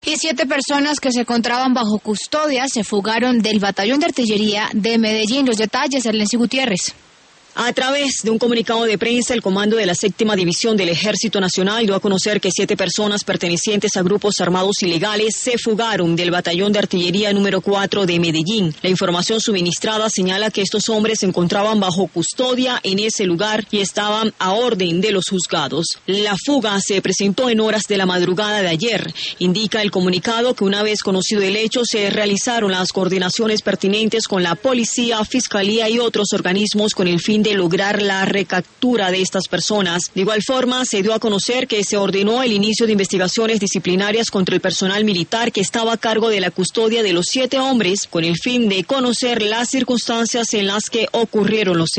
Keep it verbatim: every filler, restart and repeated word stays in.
Y siete personas que se encontraban bajo custodia se fugaron del batallón de artillería de Medellín. Los detalles, Erlency Gutiérrez. A través de un comunicado de prensa, el comando de la séptima división del Ejército Nacional dio a conocer que siete personas pertenecientes a grupos armados ilegales se fugaron del batallón de artillería número cuatro de Medellín. La información suministrada señala que estos hombres se encontraban bajo custodia en ese lugar y estaban a orden de los juzgados. La fuga se presentó en horas de la madrugada de ayer. Indica el comunicado que una vez conocido el hecho, se realizaron las coordinaciones pertinentes con la policía, fiscalía y otros organismos con el fin de de lograr la recaptura de estas personas. De igual forma, se dio a conocer que se ordenó el inicio de investigaciones disciplinarias contra el personal militar que estaba a cargo de la custodia de los siete hombres, con el fin de conocer las circunstancias en las que ocurrieron los